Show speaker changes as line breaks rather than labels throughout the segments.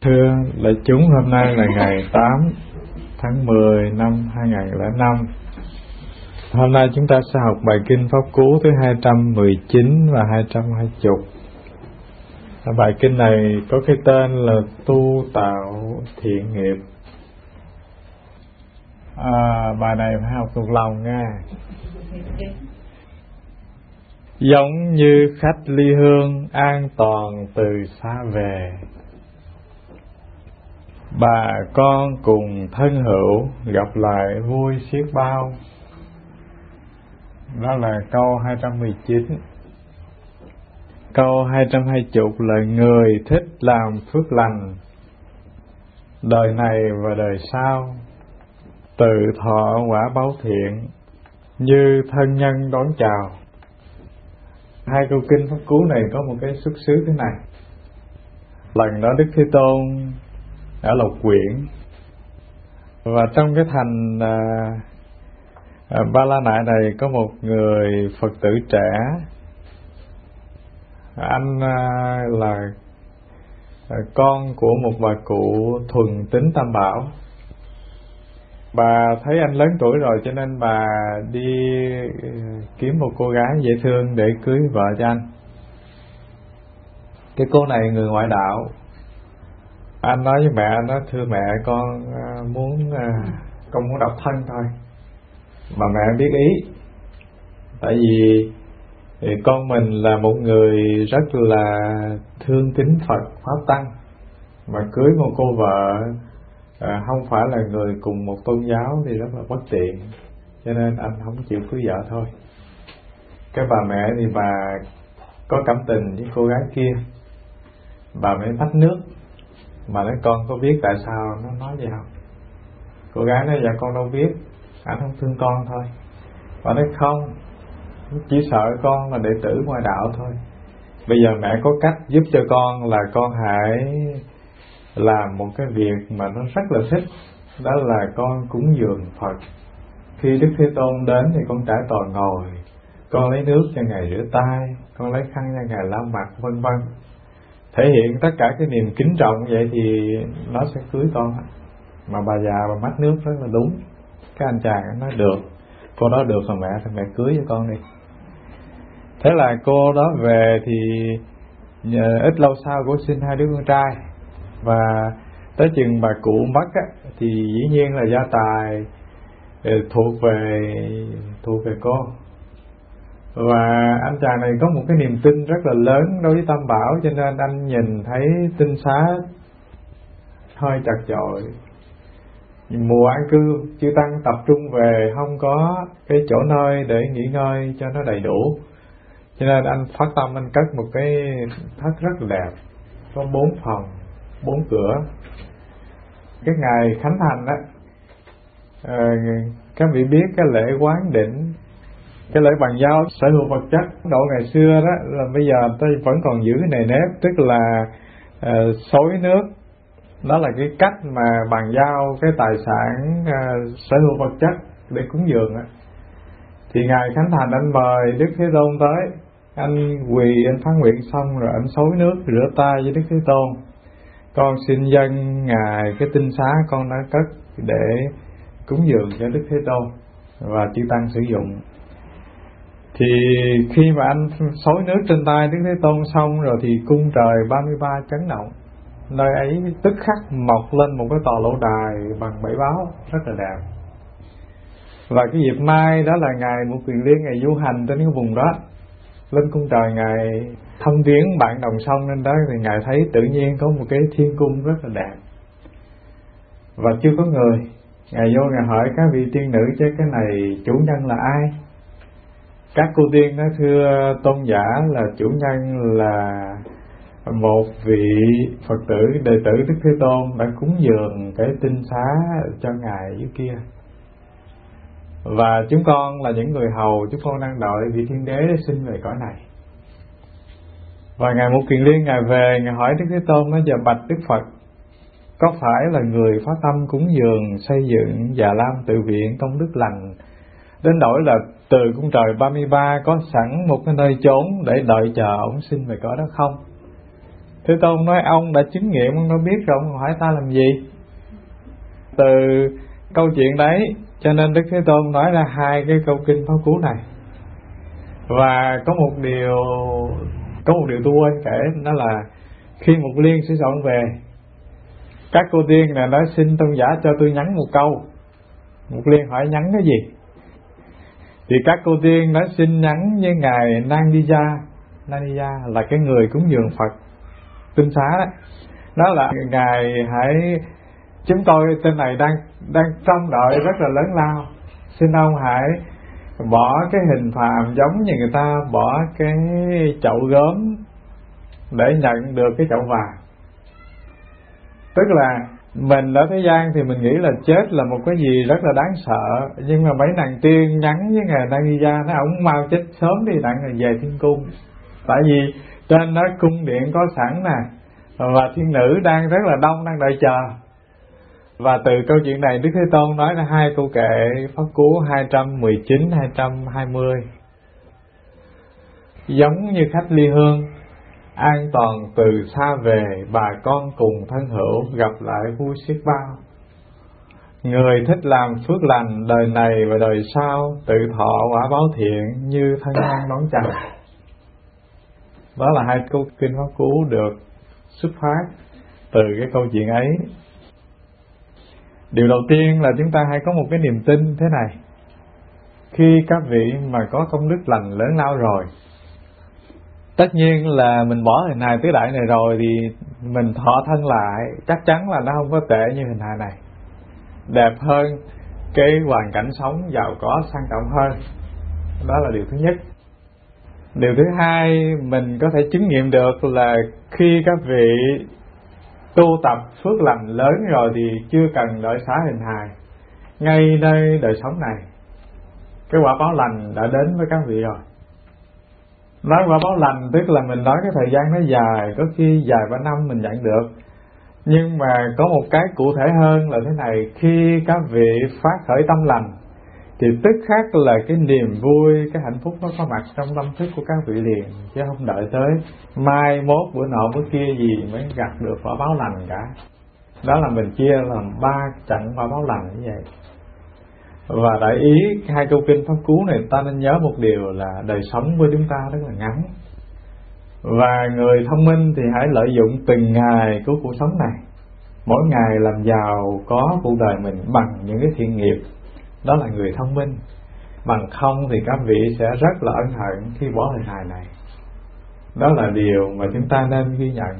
Thưa đại chúng, hôm nay là ngày 8 tháng 10 năm 2005. Hôm nay chúng ta sẽ học bài kinh Pháp Cú thứ 219 và 220. Bài kinh này có cái tên là Tu Tạo Thiện Nghiệp. Bài này phải học thuộc lòng nha. Giống như khách ly hương an toàn từ xa về, bà con cùng thân hữu gặp lại vui xiết bao. Đó là câu 219. Câu 220 là người thích làm phước lành đời này và đời sau, tự thọ quả báo thiện như thân nhân đón chào. Hai câu kinh Pháp Cú này có một cái xuất xứ thế này. Lần đó Đức Thế Tôn ở Lộc Quyển, và trong cái thành Ba La Nại này có một người Phật tử trẻ. Anh là con của một bà cụ thuần tín Tam Bảo. Bà thấy anh lớn tuổi rồi cho nên bà đi kiếm một cô gái dễ thương để cưới vợ cho anh. Cái cô này người ngoại đạo. Anh nói với mẹ, nó thưa mẹ, con muốn độc thân thôi. Mà mẹ biết ý. Tại vì con mình là một người rất là thương kính Phật Pháp Tăng, mà cưới một cô vợ không phải là người cùng một tôn giáo thì rất là bất tiện, cho nên anh không chịu cưới vợ thôi. Cái bà mẹ thì bà có cảm tình với cô gái kia, bà mới tách nước. Mà nói con có biết tại sao nó nói vậy không? Cô gái nói dạ con đâu biết, anh không thương con thôi. Bà nói không, chỉ sợ con là đệ tử ngoại đạo thôi. Bây giờ mẹ có cách giúp cho con là con hãy làm một cái việc mà nó rất là thích. Đó là con cúng dường Phật. Khi Đức Thế Tôn đến thì con trải tòa ngồi, con lấy nước cho Ngài rửa tay, con lấy khăn cho Ngài lau mặt, vân vân. Thể hiện tất cả cái niềm kính trọng vậy thì nó sẽ cưới con. Mà bà già bà mách nước rất là đúng. Cái anh chàng nói được, cô đó được rồi mẹ, thì mẹ cưới cho con đi. Thế là cô đó về thì ít lâu sau cô sinh hai đứa con trai. Và tới chừng bà cụ mất á, thì dĩ nhiên là gia tài thuộc về cô. Và anh chàng này có một cái niềm tin rất là lớn đối với Tam Bảo, cho nên anh nhìn thấy tinh xá hơi chật chội. Mùa an cư, chư tăng tập trung về không có cái chỗ nơi để nghỉ ngơi cho nó đầy đủ, cho nên anh phát tâm anh cất một cái thất rất là đẹp, có 4 phòng, 4 cửa. Cái ngày khánh thành đó, các vị biết cái lễ quán đỉnh, cái lễ bàn giao sở hữu vật chất độ ngày xưa đó, là bây giờ tôi vẫn còn giữ cái nề nếp, tức là xối nước. Đó là cái cách mà bàn giao cái tài sản sở hữu vật chất để cúng dường. Thì ngày khánh thành anh mời Đức Thế Tôn tới, anh quỳ anh phát nguyện xong rồi anh xối nước rửa tay với Đức Thế Tôn. Con xin dâng Ngài cái tinh xá con đã cất để cúng dường cho Đức Thế Tôn và chư tăng sử dụng. Thì khi mà anh xối nước trên tay Đức Thế Tôn xong rồi thì cung trời 33 chấn động. Nơi ấy tức khắc mọc lên một cái tòa lỗ đài bằng 7 báo rất là đẹp. Và cái dịp mai đó là ngày Ngũ Quyền Liên, ngày du hành trên cái vùng đó, lên cung trời Ngài thăm viếng bạn đồng sông nên đó, thì Ngài thấy tự nhiên có một cái thiên cung rất là đẹp và chưa có người. Ngài vô Ngài hỏi các vị tiên nữ chứ cái này chủ nhân là ai? Các cô tiên nói thưa tôn giả là chủ nhân là một vị Phật tử đệ tử Đức Thế Tôn đã cúng dường cái tinh xá cho Ngài dưới kia. Và chúng con là những người hầu, chúng con đang đợi vị thiên đế để sinh về cõi này. Và ngày Ngũ Quyền Liên Ngài về, Ngài hỏi Đức Thế Tôn nói: giờ bạch Đức Phật, có phải là người phát tâm cúng dường xây dựng Già Lam tự viện công đức lành đến nỗi là từ cung trời 33 có sẵn một cái nơi chốn để đợi chờ ông sinh về cõi đó không? Thế Tôn nói ông đã chứng nghiệm, ông đã biết rồi, ông hỏi ta làm gì? Từ câu chuyện đấy cho nên Đức Thế Tôn nói ra hai cái câu kinh Pháp Cú này. Và có một điều tôi quên kể, đó là khi Mục Liên Sư Sọn về, các cô tiên này nói xin tôn giả cho tôi nhắn một câu. Mục Liên hỏi nhắn cái gì? Thì các cô tiên nói xin nhắn với ngài Nandija là cái người cúng dường Phật tinh xá đó. Đó là ngài hãy, chúng tôi tên này đang trông đợi rất là lớn lao, xin ông hãy bỏ cái hình phàm giống như người ta bỏ cái chậu gốm để nhận được cái chậu vàng. Tức là mình ở thế gian thì mình nghĩ là chết là một cái gì rất là đáng sợ, nhưng mà mấy nàng tiên nhắn với ngài Nandija, nói ông mau chết sớm đi đặng rồi về thiên cung. Tại vì trên đó cung điện có sẵn nè, và thiên nữ đang rất là đông, đang đợi chờ. Và từ câu chuyện này Đức Thế Tôn nói ra hai câu kệ Pháp Cú 219, 220. Giống như khách ly hương, an toàn từ xa về, bà con cùng thân hữu, gặp lại vui xiết bao. Người thích làm phước lành đời này và đời sau, tự thọ quả báo thiện như thân nhân đón chào. Đó là hai câu kinh Pháp Cú được xuất phát từ cái câu chuyện ấy. Điều đầu tiên là chúng ta hãy có một cái niềm tin thế này: khi các vị mà có công đức lành lớn lao rồi, tất nhiên là mình bỏ hình hài tứ đại này rồi thì mình thọ thân lại, chắc chắn là nó không có tệ như hình hài này, đẹp hơn, cái hoàn cảnh sống giàu có sang trọng hơn. Đó là điều thứ nhất. Điều thứ hai mình có thể chứng nghiệm được là khi các vị tu tập phước lành lớn rồi thì chưa cần đợi xả hình hài, ngay nơi đời sống này cái quả báo lành đã đến với các vị rồi. Nói quả báo lành tức là mình nói cái thời gian nó dài, có khi dài 3 năm mình nhận được. Nhưng mà có một cái cụ thể hơn là thế này: khi các vị phát khởi tâm lành thì tức khắc là cái niềm vui, cái hạnh phúc nó có mặt trong tâm thức của các vị liền, chứ không đợi tới mai mốt bữa nọ bữa kia gì mới gặt được quả báo lành cả. Đó là mình chia làm 3 trận quả báo lành như vậy. Và đại ý hai câu kinh Pháp Cú này ta nên nhớ một điều là đời sống của chúng ta rất là ngắn, và người thông minh thì hãy lợi dụng từng ngày của cuộc sống này, mỗi ngày làm giàu có cuộc đời mình bằng những cái thiện nghiệp. Đó là người thông minh. Bằng không thì các vị sẽ rất là ân hận khi bỏ hình hài này. Đó là điều mà chúng ta nên ghi nhận.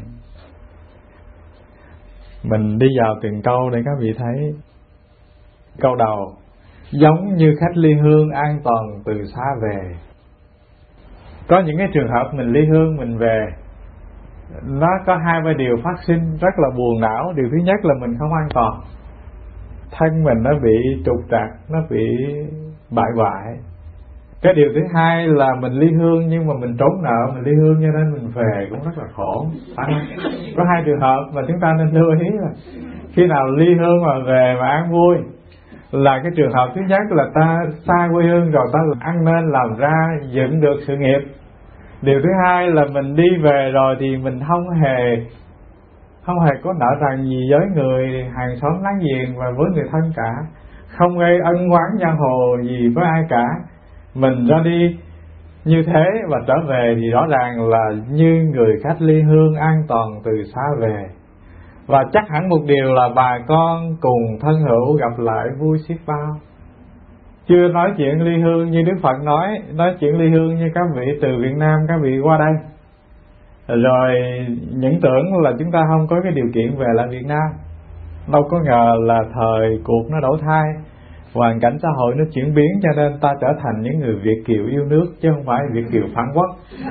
Mình đi vào từng câu để các vị thấy. Câu đầu: giống như khách ly hương, an toàn từ xa về. Có những cái trường hợp mình ly hương mình về, nó có 2-3 điều phát sinh rất là buồn não. Điều thứ nhất là mình không an toàn, thân mình nó bị trục trặc, nó bị bại hoại. Cái điều thứ hai là mình ly hương nhưng mà mình trốn nợ, mình ly hương cho nên mình về cũng rất là khổ. Có 2 trường hợp mà chúng ta nên lưu ý là khi nào ly hương mà về mà an vui là cái trường hợp thứ nhất là ta xa quê hương rồi, ta ăn nên làm ra dựng được sự nghiệp. Điều thứ hai là mình đi về rồi thì mình không hề có nợ rằng gì với người hàng xóm láng giềng và với người thân cả, không gây ân oán giang hồ gì với ai cả. Mình ra đi như thế và trở về thì rõ ràng là như người khách ly hương, an toàn từ xa về. Và chắc hẳn một điều là bà con cùng thân hữu gặp lại vui xiết bao. Chưa nói chuyện ly hương như Đức Phật nói chuyện ly hương như các vị từ Việt Nam các vị qua đây rồi những tưởng là chúng ta không có cái điều kiện về lại Việt Nam. Đâu có ngờ là thời cuộc nó đổi thay, hoàn cảnh xã hội nó chuyển biến, cho nên ta trở thành những người Việt kiều yêu nước chứ không phải Việt kiều phản quốc.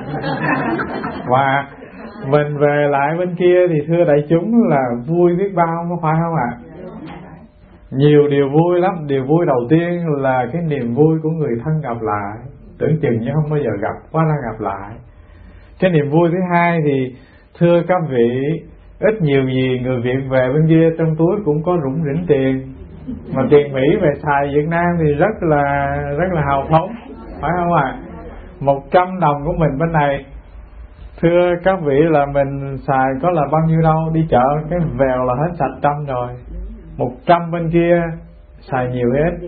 Và mình về lại bên kia thì thưa đại chúng là vui biết bao, có phải không ạ? Nhiều điều vui lắm. Điều vui đầu tiên là cái niềm vui của người thân gặp lại, tưởng chừng như không bao giờ gặp, quá ra gặp lại. Cái niềm vui thứ hai thì thưa các vị, ít nhiều gì người Việt về bên kia trong túi cũng có rủng rỉnh tiền, mà tiền Mỹ về xài Việt Nam thì rất là hào phóng, phải không ạ? 100 đồng của mình bên này Thưa các vị là mình xài có là bao nhiêu đâu, đi chợ cái vèo là hết sạch 100 rồi, 100 bên kia xài nhiều hết.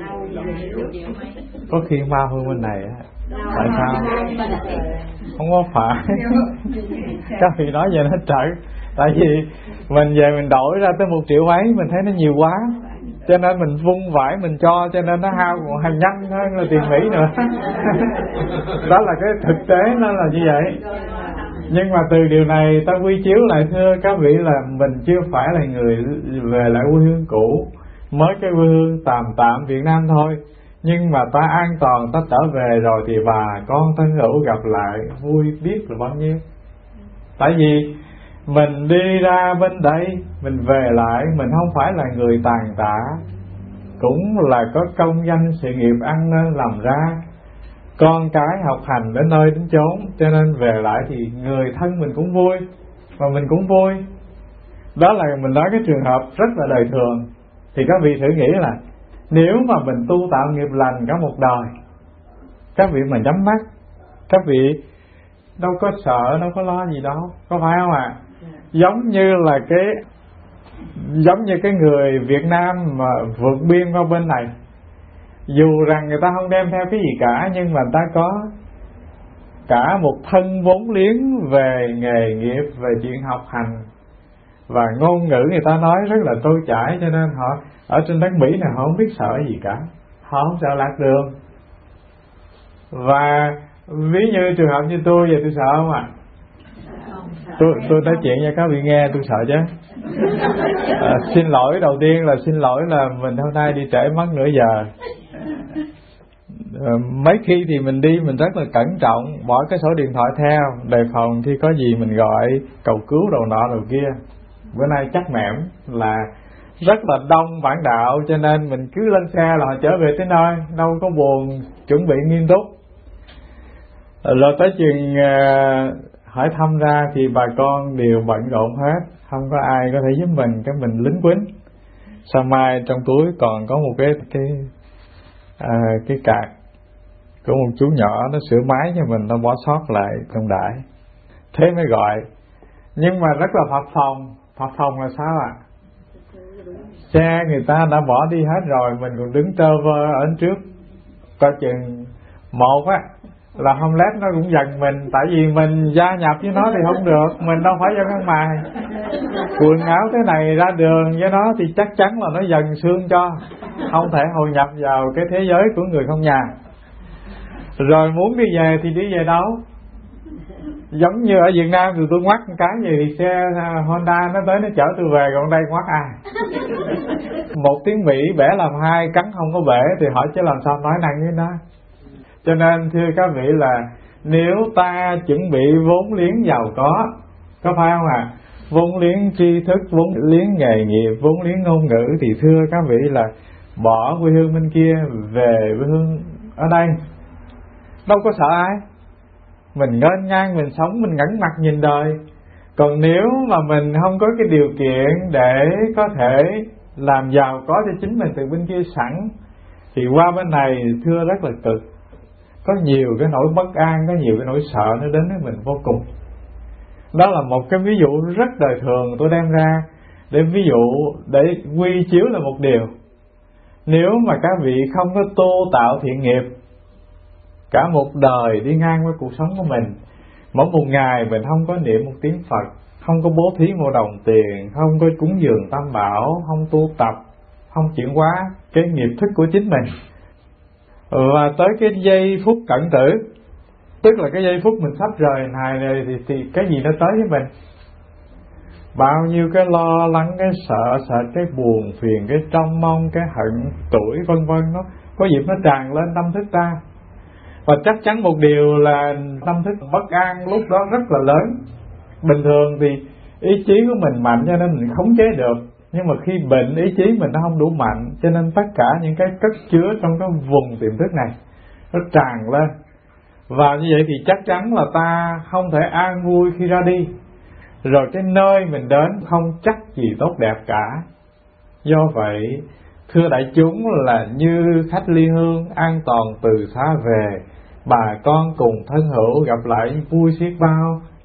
Có khi mau hơn bên này á. Tại sao? Không có phải. Các vị nói vậy nó trật. Tại vì mình về mình đổi ra tới 1 triệu mấy, mình thấy nó nhiều quá, cho nên mình vung vải mình cho nên nó hao còn hàng nhanh hơn là tiền Mỹ nữa. Đó là cái thực tế nó là như vậy. Nhưng mà từ điều này ta quy chiếu lại, thưa các vị, là mình chưa phải là người về lại quê hương cũ, mới cái quê hương tạm Việt Nam thôi. Nhưng mà ta an toàn, ta trở về rồi thì bà con thân hữu gặp lại vui biết là bao nhiêu. Tại vì mình đi ra bên đây, mình về lại, mình không phải là người tàn tạ, cũng là có công danh sự nghiệp ăn nên làm ra, con cái học hành đến nơi đến chốn, cho nên về lại thì người thân mình cũng vui và mình cũng vui. Đó là mình nói cái trường hợp rất là đời thường. Thì các vị thử nghĩ là nếu mà mình tu tạo nghiệp lành cả một đời, các vị mà nhắm mắt, các vị đâu có sợ, đâu có lo gì đâu, có phải không ạ? Giống như cái người Việt Nam mà vượt biên qua bên này, dù rằng người ta không đem theo cái gì cả, nhưng mà người ta có cả một thân vốn liếng về nghề nghiệp, về chuyện học hành, và ngôn ngữ người ta nói rất là trôi chảy, cho nên họ ở trên đất Mỹ này họ không biết sợ gì cả, họ không sợ lạc đường. Và ví như trường hợp như tôi vậy, tôi sợ không ạ? Tôi nói chuyện cho các vị nghe, tôi sợ chứ. Xin lỗi, đầu tiên là xin lỗi là mình hôm nay đi trễ mất nửa giờ. Mấy khi thì mình đi mình rất là cẩn trọng, bỏ cái sổ điện thoại theo, đề phòng khi có gì mình gọi cầu cứu đầu nọ đầu kia. Bữa nay chắc mẻm là rất là đông bản đạo, cho nên mình cứ lên xe là họ trở về tới nơi, đâu có buồn, chuẩn bị nghiêm túc. Rồi tới chừng hỏi thăm ra thì bà con đều bận rộn hết, không có ai có thể giúp mình, cái mình lính quýnh. Sao mai trong túi còn có một cái card của một chú nhỏ, nó sửa máy cho mình, nó bỏ sót lại trong đãi, thế mới gọi. Nhưng mà rất là phập phòng là sao ạ? Xe người ta đã bỏ đi hết rồi, mình còn đứng tơ vơ ở trước, coi chừng một á là không lép nó cũng giận mình, tại vì mình gia nhập với nó thì không được, mình đâu phải dân ăn mày. Quần áo thế này ra đường với nó thì chắc chắn là nó dần xương cho, không thể hội nhập vào cái thế giới của người không nhà. Rồi muốn đi về thì đi về đâu? Giống như ở Việt Nam thì tôi ngoắt một cái gì thì xe Honda nó tới nó chở tôi về, còn đây ngoắt ai? Một tiếng Mỹ bẻ làm hai, cắn không có bể thì hỏi chứ làm sao nói năng với nó. Cho nên thưa các vị là nếu ta chuẩn bị vốn liếng giàu có phải không ạ? Vốn liếng tri thức, vốn liếng nghề nghiệp, vốn liếng ngôn ngữ, thì thưa các vị là bỏ quê hương bên kia về quê hương ở đây, đâu có sợ ai. Mình nghênh ngang, mình sống, mình ngẩng mặt nhìn đời. Còn nếu mà mình không có cái điều kiện để có thể làm giàu có cho chính mình từ bên kia sẵn, thì qua bên này thưa rất là cực. Có nhiều cái nỗi bất an, có nhiều cái nỗi sợ nó đến với mình vô cùng. Đó là một cái ví dụ rất đời thường tôi đem ra để ví dụ, để quy chiếu là một điều. Nếu mà các vị không có tu tạo thiện nghiệp cả một đời đi ngang với cuộc sống của mình, mỗi một ngày mình không có niệm một tiếng Phật, không có bố thí một đồng tiền, không có cúng dường tam bảo, không tu tập, không chuyển hóa cái nghiệp thức của chính mình, và tới cái giây phút cận tử, tức là cái giây phút mình sắp rời hài này, thì cái gì nó tới với mình? Bao nhiêu cái lo lắng, cái sợ sệt, cái buồn phiền, cái trông mong, cái hận tuổi vân vân, nó có dịp nó tràn lên tâm thức ta. Và chắc chắn một điều là tâm thức bất an lúc đó rất là lớn. Bình thường thì ý chí của mình mạnh cho nên mình khống chế được, nhưng mà khi bệnh ý chí mình nó không đủ mạnh, cho nên tất cả những cái cất chứa trong cái vùng tiềm thức này nó tràn lên. Và như vậy thì chắc chắn là ta không thể an vui khi ra đi. Rồi cái nơi mình đến không chắc gì tốt đẹp cả. Do vậy thưa đại chúng là như khách ly hương, an toàn từ xa về, bà con cùng thân hữu gặp lại vui xiết bao,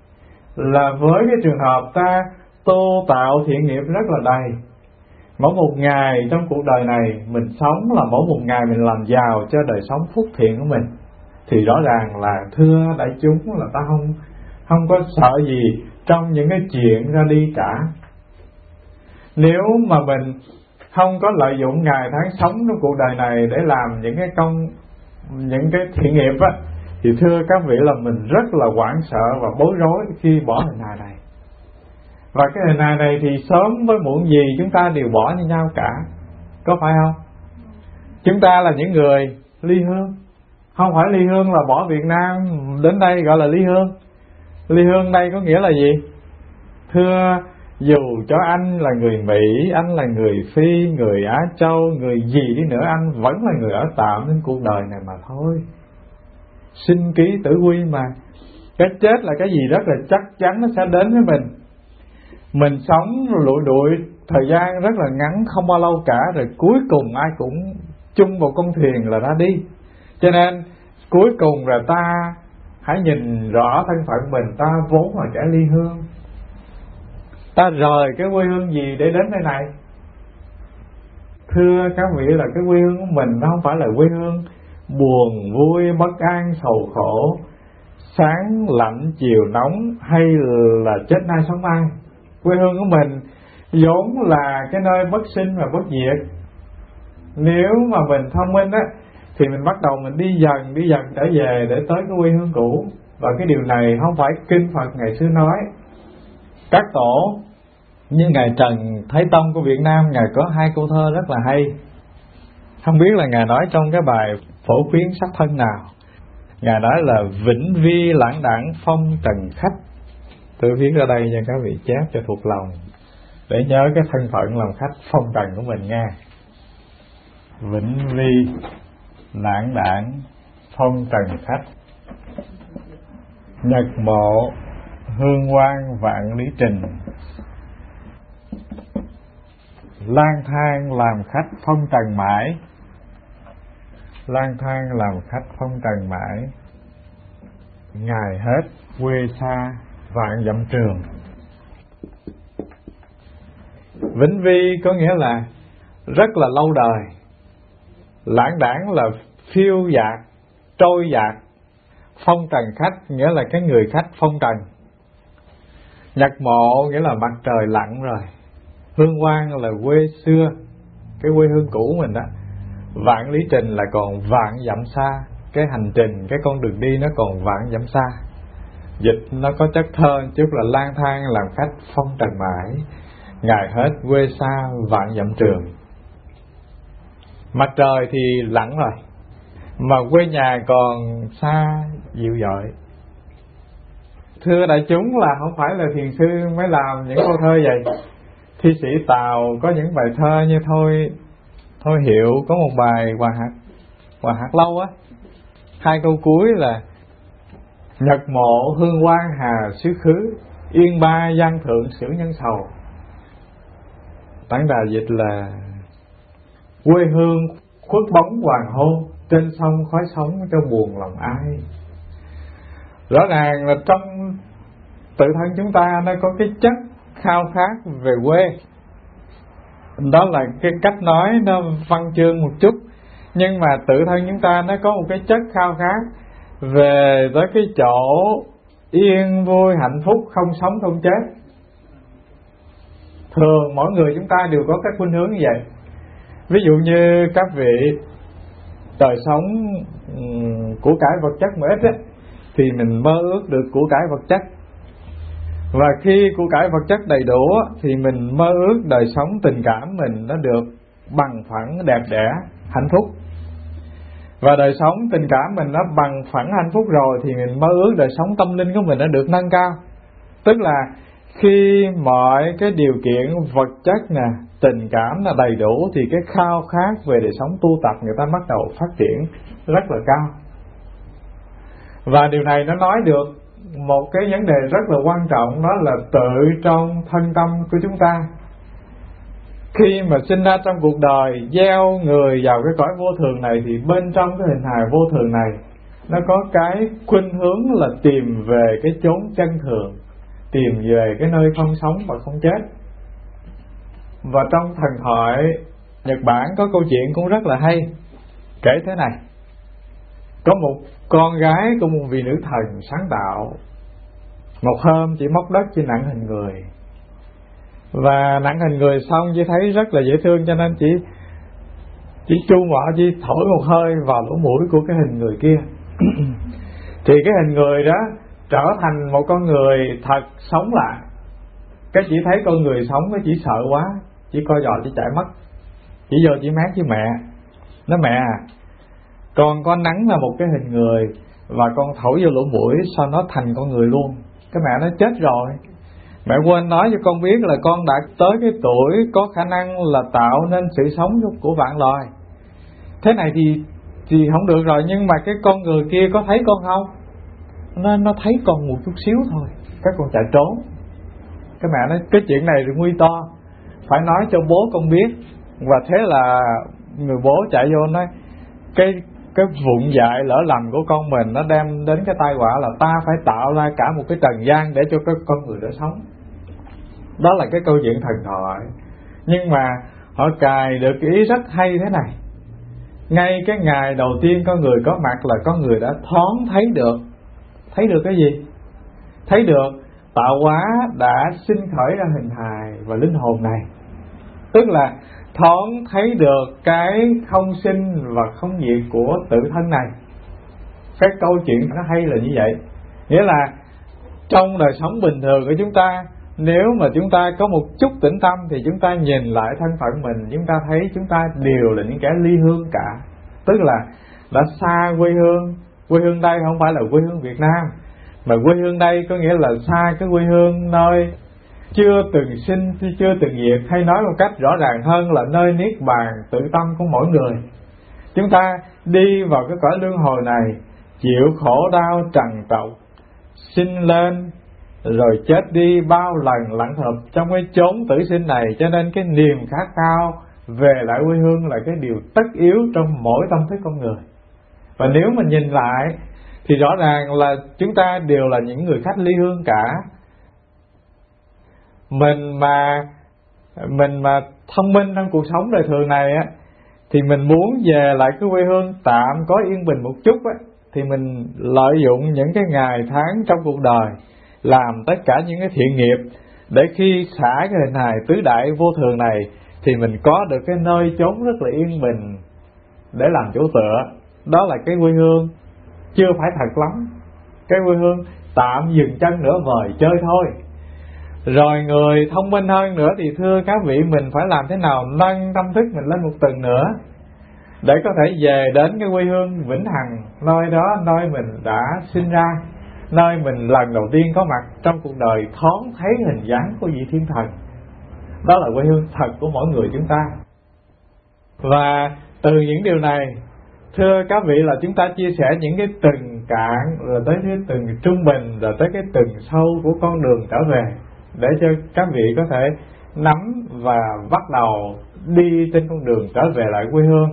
là với cái trường hợp ta tu tạo thiện nghiệp rất là đầy. Mỗi một ngày trong cuộc đời này mình sống là mỗi một ngày mình làm giàu cho đời sống phúc thiện của mình, thì rõ ràng là thưa đại chúng là ta không có sợ gì trong những cái chuyện ra đi cả. Nếu mà mình không có lợi dụng ngày tháng sống trong cuộc đời này để làm những cái thiện nghiệp á, thì thưa các vị là mình rất là hoảng sợ và bối rối khi bỏ hình hài này. Và cái hình hài này thì sớm với muộn gì chúng ta đều bỏ như nhau cả, có phải không? Chúng ta là những người ly hương. Không phải ly hương là bỏ Việt Nam đến đây gọi là ly hương. Ly hương đây có nghĩa là gì? Thưa, dù cho anh là người Mỹ, anh là người Phi, người Á Châu, người gì đi nữa, anh vẫn là người ở tạm trên cuộc đời này mà thôi. Sinh ký tử quy mà. Cái chết là cái gì rất là chắc chắn nó sẽ đến với mình. Mình sống lụi đụi thời gian rất là ngắn, không bao lâu cả, rồi cuối cùng ai cũng chung một con thuyền là ra đi. Cho nên cuối cùng là ta hãy nhìn rõ thân phận mình, ta vốn là kẻ ly hương. Ta rời cái quê hương gì để đến nơi này? Thưa các vị là cái quê hương của mình nó không phải là quê hương buồn vui, bất an, sầu khổ, sáng lạnh, chiều nóng, hay là chết nay sống mai. Quê hương của mình vốn là cái nơi bất sinh và bất diệt. Nếu mà mình thông minh á, thì mình bắt đầu mình đi dần trở về để tới cái quê hương cũ. Và cái điều này không phải kinh Phật ngày xưa nói. Các tổ như Ngài Trần Thái Tông của Việt Nam, Ngài có hai câu thơ rất là hay. Không biết là Ngài nói trong cái bài Phổ Khuyến Sắc Thân nào. Ngài nói là vĩnh vi lãng đãng phong trần khách. Tôi viết ra đây cho các vị chép cho thuộc lòng, để nhớ cái thân phận làm khách phong trần của mình nghe. Vĩnh vi lãng đãng phong trần khách, nhật mộ hương quang vạn lý trình, lang thang làm khách phong trần mãi, lang thang làm khách phong trần mãi, ngày hết quê xa vạn dặm trường. Vĩnh vi có nghĩa là rất là lâu đời. Lãng đãng là phiêu dạt, trôi dạt. Phong trần khách nghĩa là cái người khách phong trần. Nhật mộ nghĩa là mặt trời lặn rồi. Hương quang là quê xưa, cái quê hương cũ mình đó. Vạn lý trình là còn vạn dặm xa. Cái hành trình, cái con đường đi nó còn vạn dặm xa. Dịch nó có chất thơ chút là lang thang làm khách phong trần mãi, ngày hết quê xa vạn dặm trường. Mặt trời thì lặn rồi, mà quê nhà còn xa dịu dội. Thưa đại chúng là không phải là thiền sư mới làm những câu thơ vậy. Thi sĩ Tào có những bài thơ như Thôi Hiệu có một bài Hòa Hạt Lâu á, hai câu cuối là nhật mộ hương quang hà xứ khứ, yên ba giang thượng sử nhân sầu. Tán đà dịch là quê hương khuất bóng hoàng hôn, trên sông khói sóng cho buồn lòng ai. Rõ ràng là trong tự thân chúng ta nó có cái chất khao khát về quê. Đó là cái cách nói nó văn chương một chút, nhưng mà tự thân chúng ta nó có một cái chất khao khát về tới cái chỗ yên vui hạnh phúc, không sống không chết. Thường mỗi người chúng ta đều có các khuynh hướng như vậy. Ví dụ như các vị đời sống của cải vật chất mà ít á, thì mình mơ ước được của cải vật chất. Và khi của cải vật chất đầy đủ thì mình mơ ước đời sống tình cảm mình nó được bằng phẳng, đẹp đẽ, hạnh phúc. Và đời sống tình cảm mình nó bằng phẳng hạnh phúc rồi thì mình mơ ước đời sống tâm linh của mình nó được nâng cao. Tức là khi mọi cái điều kiện vật chất nè, tình cảm là đầy đủ thì cái khao khát về đời sống tu tập người ta bắt đầu phát triển rất là cao. Và điều này nó nói được một cái vấn đề rất là quan trọng, đó là tự trong thân tâm của chúng ta. Khi mà sinh ra trong cuộc đời, gieo người vào cái cõi vô thường này, thì bên trong cái hình hài vô thường này nó có cái khuynh hướng là tìm về cái chốn chân thường, tìm về cái nơi không sống và không chết. Và trong thần thoại Nhật Bản có câu chuyện cũng rất là hay, kể thế này. Có một con gái của một vị nữ thần sáng tạo, một hôm chỉ móc đất chỉ nặng hình người, và nặng hình người xong chỉ thấy rất là dễ thương, cho nên chỉ chu mỏ, chỉ thổi một hơi vào lỗ mũi của cái hình người kia. Thì cái hình người đó trở thành một con người thật sống lại. Cái chỉ thấy con người sống, cái chỉ sợ quá, chỉ coi dò, chỉ chạy mất, chỉ vô chỉ mát với mẹ. Nói mẹ à, con có nắng là một cái hình người và con thổi vô lỗ mũi sao nó thành con người luôn. Cái mẹ nói chết rồi, mẹ quên nói cho con biết là con đã tới cái tuổi có khả năng là tạo nên sự sống của vạn loài. Thế này thì không được rồi, nhưng mà cái con người kia có thấy con không? Nó thấy con một chút xíu thôi, các con chạy trốn. Cái mẹ nói cái chuyện này nguy to, phải nói cho bố con biết. Và thế là người bố chạy vô nói cái vụng dại lỡ lầm của con mình nó đem đến cái tai họa là ta phải tạo ra cả một cái trần gian để cho cái con người đó sống. Đó là cái câu chuyện thần thoại. Nhưng mà họ cài được cái ý rất hay thế này. Ngay cái ngày đầu tiên con người có mặt là con người đã thoáng thấy được. Thấy được cái gì? Thấy được tạo hóa đã sinh khởi ra hình hài và linh hồn này. Tức là thoáng thấy được cái không sinh và không diệt của tự thân này. Cái câu chuyện nó hay là như vậy. Nghĩa là trong đời sống bình thường của chúng ta, nếu mà chúng ta có một chút tĩnh tâm thì chúng ta nhìn lại thân phận mình, chúng ta thấy chúng ta đều là những kẻ ly hương cả. Tức là đã xa quê hương. Quê hương đây không phải là quê hương Việt Nam, mà quê hương đây có nghĩa là xa cái quê hương nơi chưa từng sinh, chưa từng diệt, hay nói một cách rõ ràng hơn là nơi niết bàn tự tâm của mỗi người. Chúng ta đi vào cái cõi luân hồi này, chịu khổ đau trần trọc, sinh lên rồi chết đi bao lần lặng thập trong cái chốn tử sinh này. Cho nên cái niềm khát khao về lại quê hương là cái điều tất yếu trong mỗi tâm thức con người. Và nếu mình nhìn lại thì rõ ràng là chúng ta đều là những người khách ly hương cả. Mình mà thông minh trong cuộc sống đời thường này á, thì mình muốn về lại cái quê hương tạm có yên bình một chút á, thì mình lợi dụng những cái ngày tháng trong cuộc đời, làm tất cả những cái thiện nghiệp để khi xả cái hình hài tứ đại vô thường này thì mình có được cái nơi chốn rất là yên bình để làm chỗ tựa. Đó là cái quê hương chưa phải thật lắm, cái quê hương tạm dừng chân nửa vời chơi thôi. Rồi người thông minh hơn nữa thì thưa các vị, mình phải làm thế nào nâng tâm thức mình lên một tầng nữa để có thể về đến cái quê hương vĩnh hằng, nơi đó nơi mình đã sinh ra, nơi mình lần đầu tiên có mặt trong cuộc đời, thoáng thấy hình dáng của vị thiên thần. Đó là quê hương thật của mỗi người chúng ta. Và từ những điều này, thưa các vị, là chúng ta chia sẻ những cái từng cạn, rồi tới cái từng trung bình, rồi tới cái từng sâu của con đường trở về, để cho các vị có thể nắm và bắt đầu đi trên con đường trở về lại quê hương.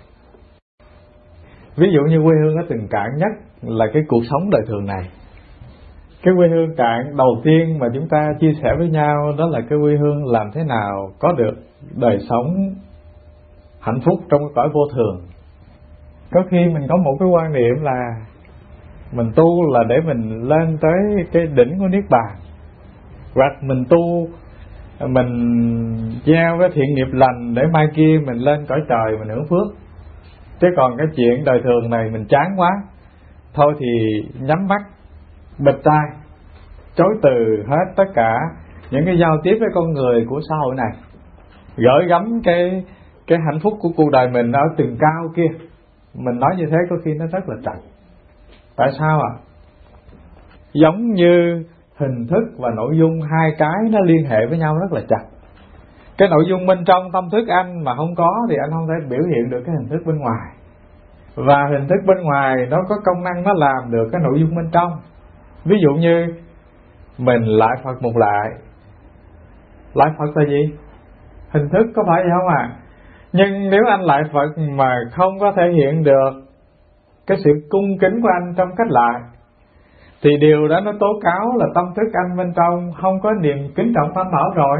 Ví dụ như quê hương ở từng cạn nhất là cái cuộc sống đời thường này. Cái quê hương cạn đầu tiên mà chúng ta chia sẻ với nhau đó là cái quê hương làm thế nào có được đời sống hạnh phúc trong cái cõi vô thường. Có khi mình có một cái quan niệm là mình tu là để mình lên tới cái đỉnh của Niết Bàn, hoặc mình tu mình gieo cái thiện nghiệp lành để mai kia mình lên cõi trời mình hưởng phước. Chứ còn cái chuyện đời thường này mình chán quá, thôi thì nhắm mắt bịt tai, chối từ hết tất cả những cái giao tiếp với con người của xã hội này, gửi gắm cái hạnh phúc của cuộc đời mình ở tầng cao kia. Mình nói như thế có khi nó rất là trật. Tại sao ạ? Giống như hình thức và nội dung hai cái nó liên hệ với nhau rất là chặt. Cái nội dung bên trong tâm thức anh mà không có thì anh không thể biểu hiện được cái hình thức bên ngoài. Và hình thức bên ngoài nó có công năng nó làm được cái nội dung bên trong. Ví dụ như mình lại Phật một lại. Lại Phật là gì? Hình thức, có phải vậy không ạ? Nhưng nếu anh lại Phật mà không có thể hiện được cái sự cung kính của anh trong cách lại, thì điều đó nó tố cáo là tâm thức anh bên trong không có niềm kính trọng tam bảo rồi.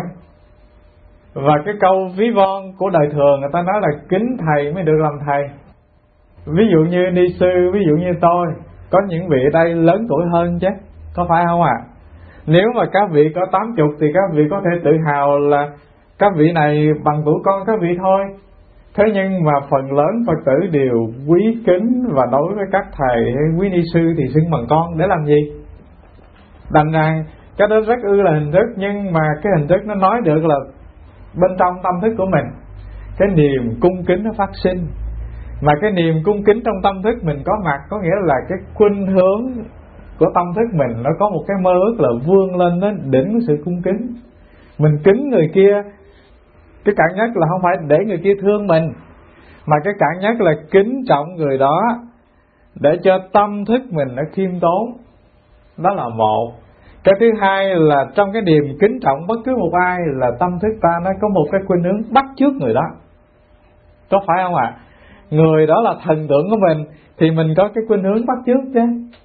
Và cái câu ví von của đời thường người ta nói là kính thầy mới được làm thầy. Ví dụ như ni sư, ví dụ như tôi, có những vị ở đây lớn tuổi hơn chứ, có phải không ạ? Nếu mà các vị có 80 thì các vị có thể tự hào là các vị này bằng tuổi con các vị thôi. Thế nhưng mà phần lớn Phật tử đều quý kính, và đối với các thầy hay quý ni sư thì xưng bằng con để làm gì? Đành rằng cái đó rất ư là hình thức, nhưng mà cái hình thức nó nói được là bên trong tâm thức của mình cái niềm cung kính nó phát sinh. Mà cái niềm cung kính trong tâm thức mình có mặt, có nghĩa là cái khuynh hướng của tâm thức mình nó có một cái mơ ước là vươn lên đến đỉnh của sự cung kính. Mình kính người kia, cái cảm nhất là không phải để người kia thương mình, mà cái cảm nhất là kính trọng người đó để cho tâm thức mình nó khiêm tốn. Đó là một. Cái thứ hai là trong cái niềm kính trọng bất cứ một ai là tâm thức ta nó có một cái khuynh hướng bắt chước người đó. Có phải không ạ? Người đó là thần tượng của mình thì mình có cái khuynh hướng bắt chước chứ.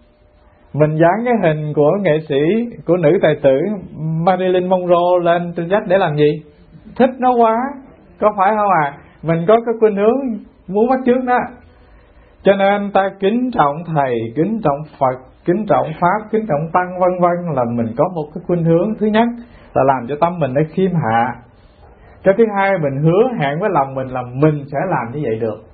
Mình dán cái hình của nghệ sĩ, của nữ tài tử Marilyn Monroe lên trên vách để làm gì? Thích nó quá, có phải không ạ? Mình có cái khuynh hướng muốn bắt chước đó. Cho nên ta kính trọng thầy, kính trọng Phật, kính trọng Pháp, kính trọng Tăng vân vân, là mình có một cái khuynh hướng. Thứ nhất là làm cho tâm mình nó khiêm hạ. Cái thứ hai, mình hứa hẹn với lòng mình là mình sẽ làm như vậy được.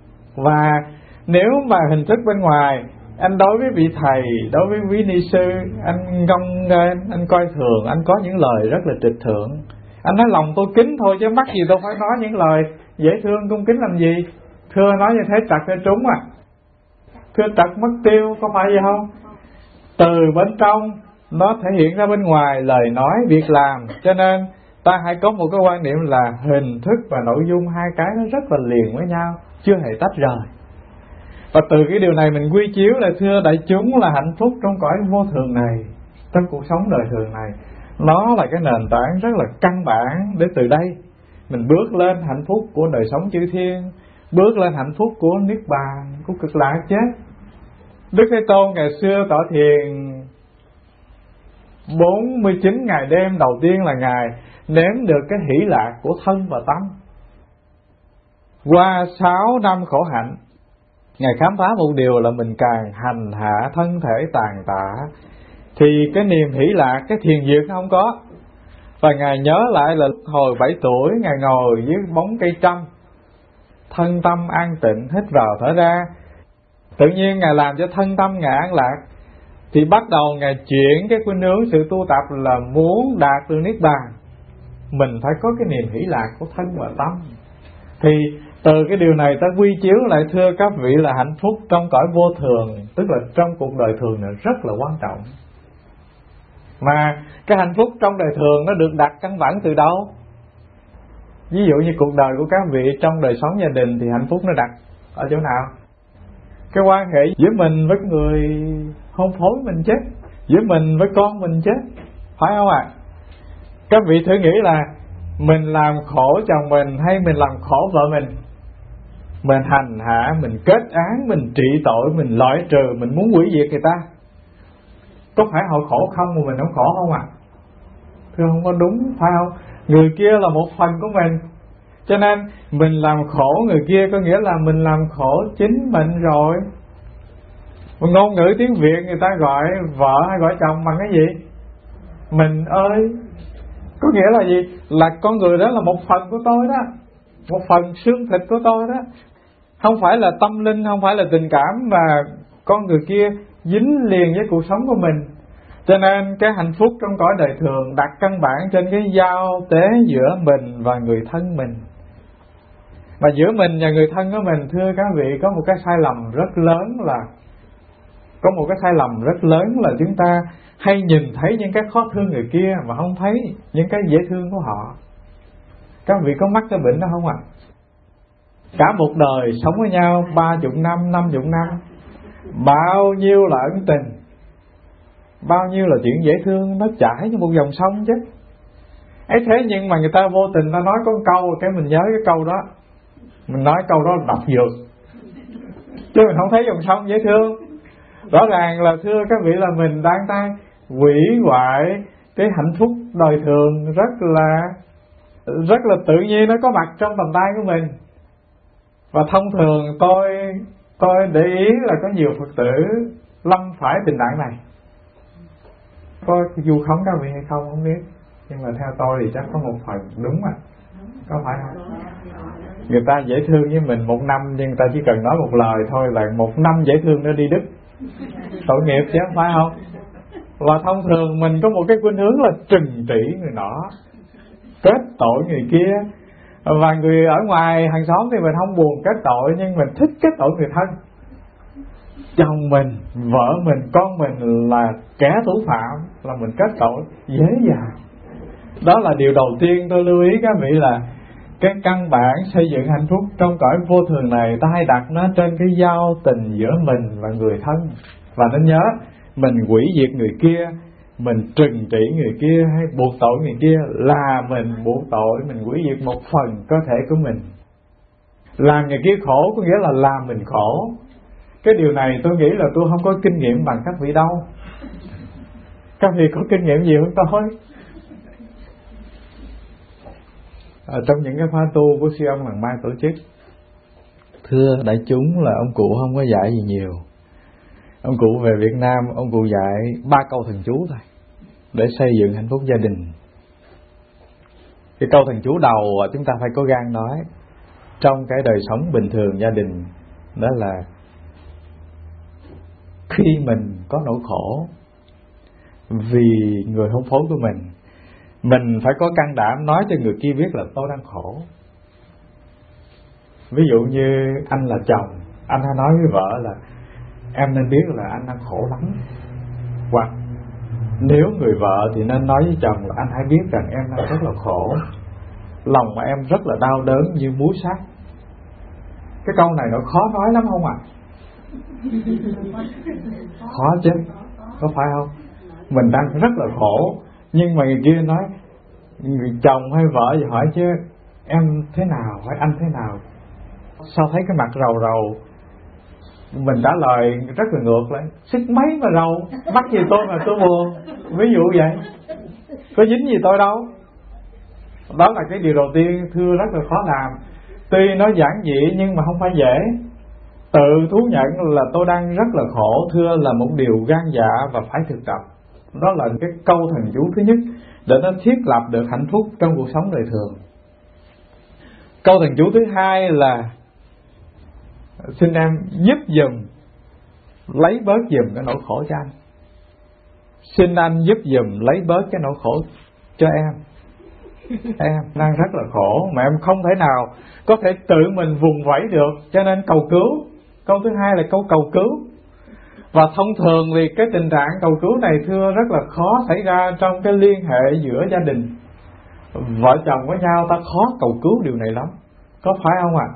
Và nếu mà hình thức bên ngoài, anh đối với vị thầy, đối với quý ni sư, anh ngông nghênh, anh coi thường, anh có những lời rất là trịch thượng. Anh nói lòng tôi kính thôi chứ mắc gì tôi phải nói những lời dễ thương cung kính làm gì. Thưa nói như thế trật hay trúng à? Thưa trật mất tiêu, có phải vậy không? Từ bên trong nó thể hiện ra bên ngoài lời nói, việc làm. Cho nên ta hãy có một cái quan niệm là hình thức và nội dung hai cái nó rất là liền với nhau, chưa hề tách rời. Và từ cái điều này mình quy chiếu là thưa đại chúng là hạnh phúc trong cõi vô thường này, trong cuộc sống đời thường này, nó là cái nền tảng rất là căn bản để từ đây mình bước lên hạnh phúc của đời sống chư thiên, bước lên hạnh phúc của niết bàn, của cực lạc chứ. Đức Thế Tôn ngày xưa tọa thiền 49 ngày đêm đầu tiên là Ngài nếm được cái hỷ lạc của thân và tâm. Qua 6 năm khổ hạnh, Ngài khám phá một điều là mình càng hành hạ thân thể tàn tạ thì cái niềm hỷ lạc, cái thiền diệt nó không có. Và Ngài nhớ lại là hồi 7 tuổi Ngài ngồi dưới bóng cây trăm, thân tâm an tịnh, hít vào thở ra. Tự nhiên Ngài làm cho thân tâm Ngài an lạc, thì bắt đầu Ngài chuyển cái khuynh hướng sự tu tập là muốn đạt được niết bàn. Mình phải có cái niềm hỷ lạc của thân và tâm. Thì từ cái điều này ta quy chiếu lại thưa các vị là hạnh phúc trong cõi vô thường, tức là trong cuộc đời thường này rất là quan trọng. Mà cái hạnh phúc trong đời thường nó được đặt căn bản từ đâu? Ví dụ như cuộc đời của các vị trong đời sống gia đình thì hạnh phúc nó đặt ở chỗ nào? Cái quan hệ giữa mình với người hôn phối mình chứ, giữa mình với con mình chứ, phải không ạ? Các vị thử nghĩ là mình làm khổ chồng mình hay mình làm khổ vợ mình hành hạ, mình kết án, mình trị tội, mình loại trừ, mình muốn hủy diệt người ta, có phải họ khổ không mà mình không khổ không ạ? Thưa không có đúng, phải không? Người kia là một phần của mình, cho nên mình làm khổ người kia có nghĩa là mình làm khổ chính mình rồi. Một ngôn ngữ tiếng Việt người ta gọi vợ hay gọi chồng bằng cái gì? Mình ơi. Có nghĩa là gì? Là con người đó là một phần của tôi đó, một phần xương thịt của tôi đó. Không phải là tâm linh, không phải là tình cảm, mà con người kia dính liền với cuộc sống của mình. Cho nên cái hạnh phúc trong cõi đời thường đặt căn bản trên cái giao tế giữa mình và người thân mình. Mà giữa mình và người thân của mình, thưa các vị, có một cái sai lầm rất lớn là chúng ta hay nhìn thấy những cái khó thương người kia mà không thấy những cái dễ thương của họ. Các vị có mắc cái bệnh đó không ạ? Cả một đời sống với nhau 30 năm, 50 năm, bao nhiêu là ân tình, bao nhiêu là chuyện dễ thương, nó chảy như một dòng sông chứ. Ấy thế nhưng mà người ta vô tình ta nói có một câu, cái mình nhớ cái câu đó, mình nói câu đó là độc dược, chứ mình không thấy dòng sông dễ thương. Rõ ràng là thưa các vị là mình đang hủy hoại cái hạnh phúc đời thường rất là tự nhiên, nó có mặt trong tầm tay của mình. Và thông thường tôi để ý là có nhiều Phật tử lâm phải tình trạng này. Có vu khống các vị hay không không biết, nhưng mà theo tôi thì chắc có một phần đúng mà, có phải không? Người ta dễ thương với mình một năm, nhưng người ta chỉ cần nói một lời thôi là một năm dễ thương nó đi đứt, tội nghiệp chứ không phải không? Và thông thường mình có một cái khuynh hướng là trừng trị người nọ, kết tội người kia. Và người ở ngoài hàng xóm thì mình không buồn kết tội, nhưng mình thích kết tội người thân. Chồng mình, vợ mình, con mình là kẻ thủ phạm, là mình kết tội dễ dàng. Đó là điều đầu tiên tôi lưu ý các vị, là cái căn bản xây dựng hạnh phúc trong cõi vô thường này, ta hay đặt nó trên cái giao tình giữa mình và người thân. Và nên nhớ, mình hủy diệt người kia, mình trừng trị người kia hay buộc tội người kia là mình buộc tội, mình hủy diệt một phần cơ thể của mình. Làm người kia khổ có nghĩa là làm mình khổ. Cái điều này tôi nghĩ là tôi không có kinh nghiệm bằng các vị đâu. Các vị có kinh nghiệm nhiều hơn tôi. Trong những cái khóa tu của sư ông Làng Mai tổ chức, thưa đại chúng là ông cụ không có dạy gì nhiều. Ông cụ về Việt Nam, ông cụ dạy 3 câu thần chú thôi để xây dựng hạnh phúc gia đình. Cái câu thần chú đầu chúng ta phải có gan nói trong cái đời sống bình thường gia đình, đó là khi mình có nỗi khổ vì người hôn phối của mình phải có can đảm nói cho người kia biết là tôi đang khổ. Ví dụ như anh là chồng, anh hay nói với vợ là em nên biết là anh đang khổ lắm. Hoặc nếu người vợ thì nên nói với chồng là anh hãy biết rằng em đang rất là khổ, lòng mà em rất là đau đớn như muối sắt. Cái câu này nó khó nói lắm không ạ? Khó chứ, có phải không? Mình đang rất là khổ, nhưng mà người kia nói, người chồng hay vợ thì hỏi chứ em thế nào, hỏi anh thế nào, sao thấy cái mặt rầu rầu. Mình trả lời rất là ngược lại, sức mấy mà rầu, mắc gì tôi mà tôi buồn. Ví dụ vậy, có dính gì tôi đâu. Đó là cái điều đầu tiên thưa rất là khó làm. Tuy nó giản dị nhưng mà không phải dễ. Tự thú nhận là tôi đang rất là khổ, thưa là một điều gan dạ và phải thực tập. Đó là cái câu thần chú thứ nhất để nó thiết lập được hạnh phúc trong cuộc sống đời thường. Câu thần chú thứ hai là xin em giúp giùm, lấy bớt giùm cái nỗi khổ cho anh. Xin anh giúp giùm lấy bớt cái nỗi khổ cho em. Em đang rất là khổ mà em không thể nào có thể tự mình vùng vẫy được, cho nên cầu cứu. Câu thứ hai là câu cầu cứu. Và thông thường thì cái tình trạng cầu cứu này thưa rất là khó xảy ra trong cái liên hệ giữa gia đình. Vợ chồng với nhau ta khó cầu cứu điều này lắm, có phải không ạ?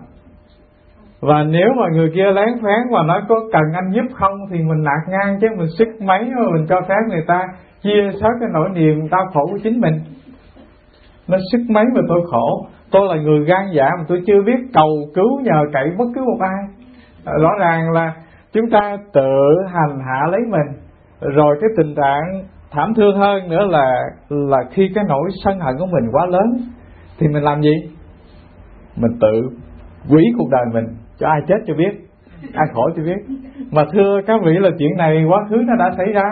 Và nếu mà người kia lén phén và nói có cần anh giúp không thì mình nạt ngang chứ, mình sức mấy mà mình cho phép người ta chia sớt cái nỗi niềm đau khổ của chính mình. Nó sức mấy mà tôi khổ, tôi là người gan dạ mà tôi chưa biết cầu cứu nhờ cậy bất cứ một ai. Rõ ràng là chúng ta tự hành hạ lấy mình. Rồi cái tình trạng thảm thương hơn nữa là khi cái nỗi sân hận của mình quá lớn thì mình làm gì? Mình tự hủy cuộc đời mình, cho ai chết cho biết, ai khổ cho biết. Mà thưa các vị là chuyện này quá khứ nó đã xảy ra.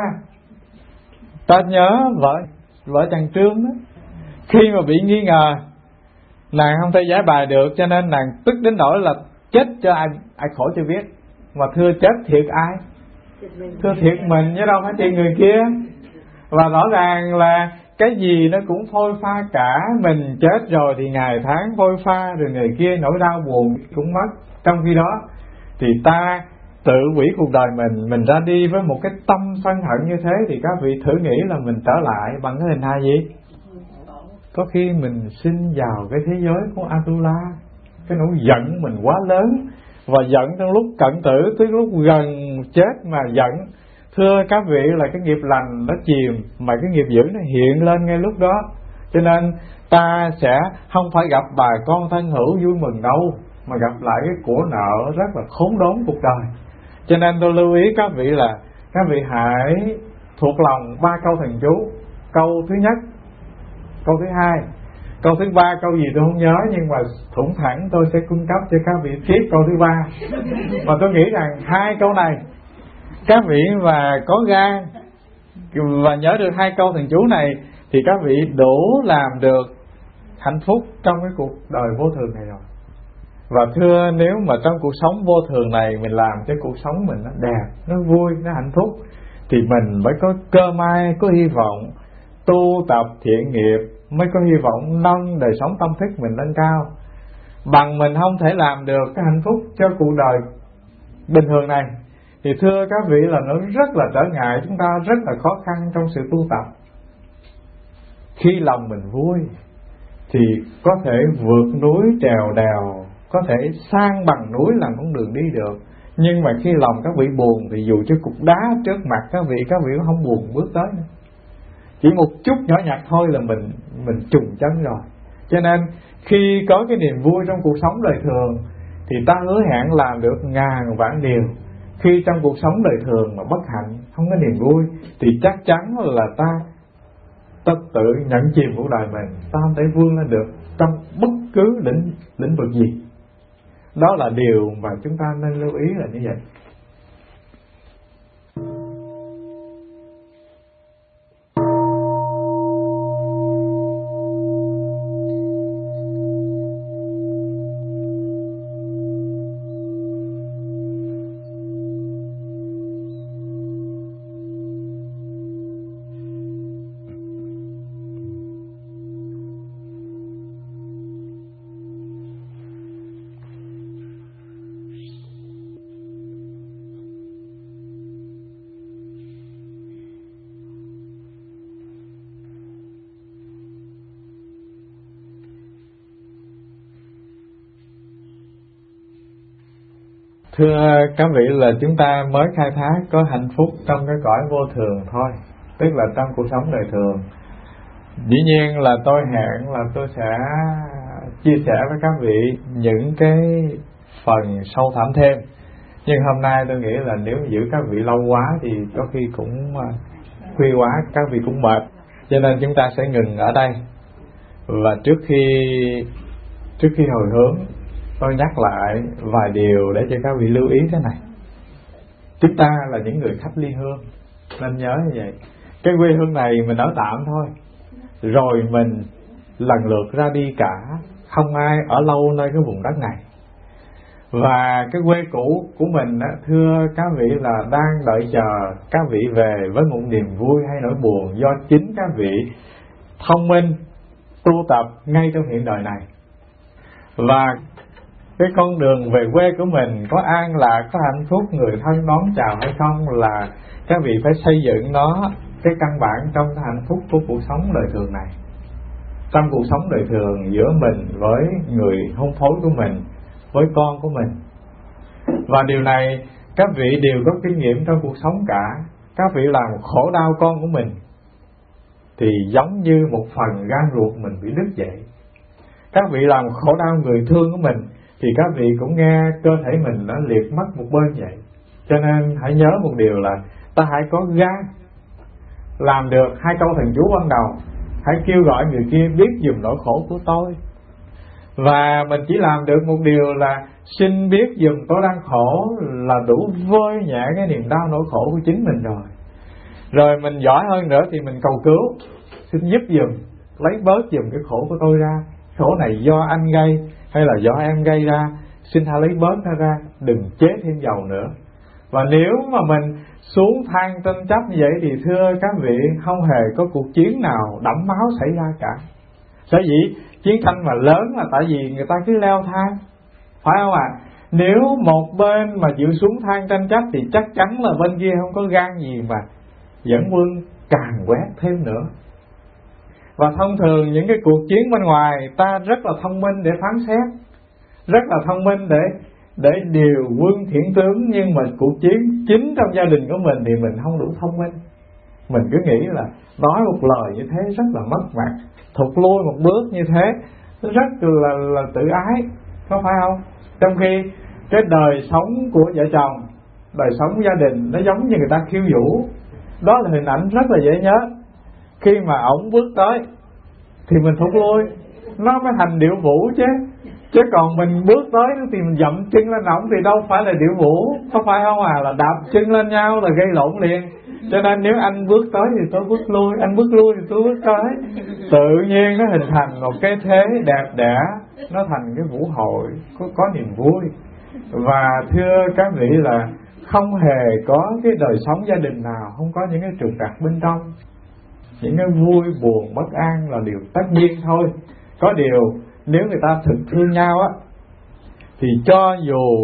Ta nhớ vợ chàng Trương đó, khi mà bị nghi ngờ nàng không thể giải bài được, cho nên nàng tức đến nỗi là chết cho ai khổ cho biết. Mà thưa chết thiệt ai? Thưa thiệt mình chứ đâu phải thiệt người kia. Và rõ ràng là cái gì nó cũng phôi pha cả. Mình chết rồi thì ngày tháng phôi pha, rồi người kia nỗi đau buồn cũng mất. Trong khi đó thì ta tự hủy cuộc đời mình ra đi với một cái tâm sân hận như thế, thì các vị thử nghĩ là mình trở lại bằng cái hình hài gì? Có khi mình sinh vào cái thế giới của Atula. Cái nỗi giận mình quá lớn, và giận trong lúc cận tử, tới lúc gần chết mà giận. Thưa các vị là cái nghiệp lành nó chìm, mà cái nghiệp dữ nó hiện lên ngay lúc đó. Cho nên ta sẽ không phải gặp bà con thân hữu vui mừng đâu, mà gặp lại cái của nợ rất là khốn đốn cuộc đời. Cho nên tôi lưu ý các vị là các vị hãy thuộc lòng 3 câu thần chú. Câu thứ nhất, câu thứ hai, câu thứ ba câu gì tôi không nhớ, nhưng mà thủng thẳng tôi sẽ cung cấp cho các vị tiếp câu thứ ba. Và tôi nghĩ rằng 2 câu này các vị mà có gan và nhớ được 2 câu thần chú này thì các vị đủ làm được hạnh phúc trong cái cuộc đời vô thường này rồi. Và thưa, nếu mà trong cuộc sống vô thường này mình làm cho cuộc sống mình nó đẹp, nó vui, nó hạnh phúc, thì mình mới có cơ may, có hy vọng tu tập thiện nghiệp, mới có hy vọng nâng đời sống tâm thức mình lên cao. Bằng mình không thể làm được cái hạnh phúc cho cuộc đời bình thường này thì thưa các vị là nó rất là trở ngại, chúng ta rất là khó khăn trong sự tu tập. Khi lòng mình vui thì có thể vượt núi trèo đèo, có thể san bằng núi làm con đường đi được. Nhưng mà khi lòng các vị buồn thì dù cho cục đá trước mặt các vị cũng không buồn bước tới nữa. Chỉ một chút nhỏ nhặt thôi là mình trùng chân rồi. Cho nên khi có cái niềm vui trong cuộc sống đời thường thì ta hứa hẹn làm được ngàn vạn điều. Khi trong cuộc sống đời thường mà bất hạnh, không có niềm vui thì chắc chắn là ta tự nhận chìm cuộc đời mình, ta không thể vươn lên được trong bất cứ lĩnh vực gì. Đó là điều mà chúng ta nên lưu ý là như vậy. Thưa các vị, là chúng ta mới khai thác có hạnh phúc trong cái cõi vô thường thôi, tức là trong cuộc sống đời thường. Dĩ nhiên là tôi hẹn là tôi sẽ chia sẻ với các vị những cái phần sâu thẳm thêm. Nhưng hôm nay tôi nghĩ là nếu giữ các vị lâu quá thì có khi cũng khuya quá, các vị cũng mệt. Cho nên chúng ta sẽ ngừng ở đây. Và trước khi hồi hướng, tôi nhắc lại vài điều để cho các vị lưu ý thế này. Chúng ta là những người khách ly hương, nên nhớ như vậy. Cái quê hương này mình ở tạm thôi, rồi mình lần lượt ra đi cả, không ai ở lâu nơi cái vùng đất này. Và cái quê cũ của mình, thưa các vị, là đang đợi chờ các vị về với một niềm vui hay nỗi buồn do chính các vị thông minh tu tập ngay trong hiện đời này. Và cái con đường về quê của mình có an lạc, có hạnh phúc, người thân đón chào hay không, là các vị phải xây dựng nó cái căn bản trong cái hạnh phúc của cuộc sống đời thường này. Trong cuộc sống đời thường giữa mình với người hôn phối của mình, với con của mình. Và điều này các vị đều có kinh nghiệm trong cuộc sống cả. Các vị làm khổ đau con của mình thì giống như một phần gan ruột mình bị đứt vậy. Các vị làm khổ đau người thương của mình thì các vị cũng nghe cơ thể mình nó liệt mất một bên vậy. Cho nên hãy nhớ một điều là ta hãy có gan làm được 2 câu thần chú ban đầu. Hãy kêu gọi người kia biết dùm nỗi khổ của tôi. Và mình chỉ làm được một điều là xin biết dùm tôi đang khổ là đủ vơi nhẹ cái niềm đau nỗi khổ của chính mình rồi. Rồi mình giỏi hơn nữa thì mình cầu cứu, xin giúp dùm, lấy bớt dùm cái khổ của tôi ra. Khổ này do anh gây hay là do em gây ra, xin hãy lấy bớt nó ra, đừng chế thêm dầu nữa. Và nếu mà mình xuống than tranh chấp như vậy thì thưa các vị, không hề có cuộc chiến nào đẫm máu xảy ra cả. Sở dĩ chiến tranh mà lớn là tại vì người ta cứ leo thang, phải không ạ? Nếu một bên mà chịu xuống than tranh chấp thì chắc chắn là bên kia không có gan gì mà dẫn quân càn quét thêm nữa. Và thông thường những cái cuộc chiến bên ngoài ta rất là thông minh để phán xét, rất là thông minh để điều quân thiện tướng, nhưng mà cuộc chiến chính trong gia đình của mình thì mình không đủ thông minh. Mình cứ nghĩ là nói một lời như thế rất là mất mặt, thụt lui một bước như thế rất là tự ái, có phải không? Trong khi cái đời sống của vợ chồng đời sống gia đình nó giống như người ta khiêu vũ. Đó là hình ảnh rất là dễ nhớ. Khi mà ổng bước tới thì mình thụt lui, nó mới thành điệu vũ chứ. Chứ còn mình bước tới thì mình dậm chân lên ổng thì đâu phải là điệu vũ, có phải không à? Là đạp chân lên nhau là gây lộn liền. Cho nên nếu anh bước tới thì tôi bước lui, anh bước lui thì tôi bước tới. Tự nhiên nó hình thành một cái thế đẹp đẽ, nó thành cái vũ hội có niềm vui. Và thưa các vị là không hề có cái đời sống gia đình nào không có những cái trục trặc bên trong. Những cái vui buồn bất an là điều tất nhiên thôi. Có điều nếu người ta thực thương nhau á thì cho dù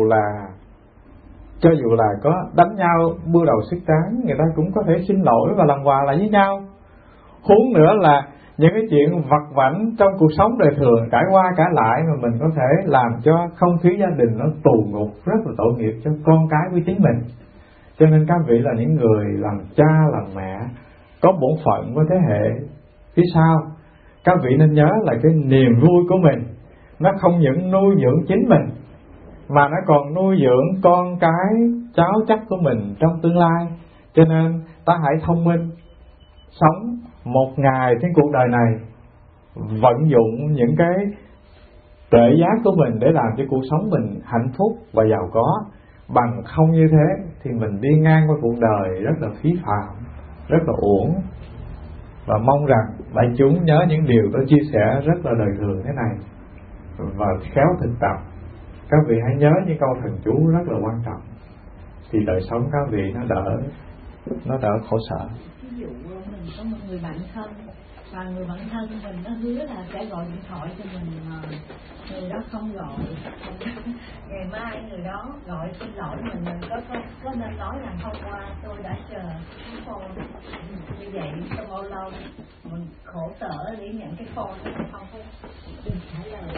là có đánh nhau bưa đầu sức trắng, người ta cũng có thể xin lỗi và làm quà lại với nhau. Huống nữa là những cái chuyện vặt vãnh trong cuộc sống đời thường trải qua cả lại mà mình có thể làm cho không khí gia đình nó tù ngục, rất là tội nghiệp cho con cái của chính mình. Cho nên các vị là những người làm cha làm mẹ có bổn phận với thế hệ phía sau, các vị nên nhớ là cái niềm vui của mình nó không những nuôi dưỡng chính mình mà nó còn nuôi dưỡng con cái cháu chắc của mình trong tương lai. Cho nên ta hãy thông minh sống một ngày trên cuộc đời này, vận dụng những cái tuệ giác của mình để làm cho cuộc sống mình hạnh phúc và giàu có. Bằng không như thế thì mình đi ngang qua cuộc đời rất là phí phạm, rất là uổng. Và mong rằng đại chúng nhớ những điều tôi chia sẻ rất là đời thường thế này và khéo thực tập. Các vị hãy nhớ những câu thần chú rất là quan trọng thì đời sống các vị nó đỡ khổ sở.
Ví dụ mình có một người bạn thân và người bạn thân mình nó hứa là sẽ gọi điện thoại cho mình mà người đó không gọi, ngày mai người đó gọi xin lỗi mình có nên nói là hôm qua tôi đã chờ cái phone như vậy trong bao lâu mình khổ sở để nhận cái phone mình không có đừng trả lời.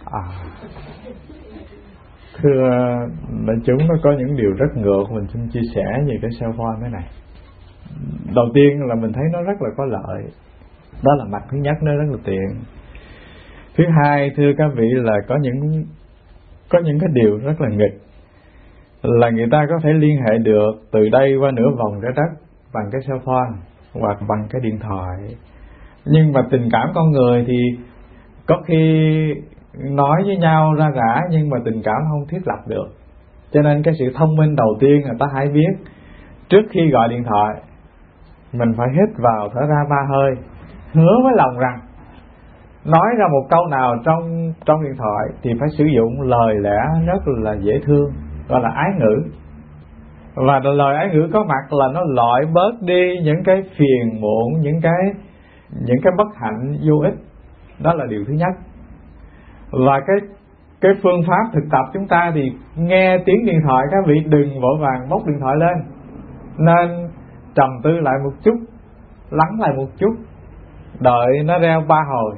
Thưa đại chúng, nó có những điều rất ngược mình xin chia sẻ về cái cell phone thế này. Đầu tiên là mình thấy nó rất là có lợi, đó là mặt thứ nhất, nó rất là tiện. Thứ hai, thưa các vị, là có những cái điều rất là nghịch, là người ta có thể liên hệ được từ đây qua nửa vòng trái đất bằng cái cell phone hoặc bằng cái điện thoại. Nhưng mà tình cảm con người thì có khi nói với nhau ra rã nhưng mà tình cảm không thiết lập được. Cho nên cái sự thông minh đầu tiên là ta hãy biết, trước khi gọi điện thoại mình phải hít vào thở ra 3 hơi, hứa với lòng rằng nói ra một câu nào trong điện thoại thì phải sử dụng lời lẽ rất là dễ thương, gọi là ái ngữ. Và lời ái ngữ có mặt là nó loại bớt đi những cái phiền muộn, những cái bất hạnh vô ích. Đó là điều thứ nhất. Và cái phương pháp thực tập chúng ta thì nghe tiếng điện thoại, các vị đừng vội vàng bốc điện thoại lên, nên trầm tư lại một chút, lắng lại một chút, đợi nó reo 3 hồi.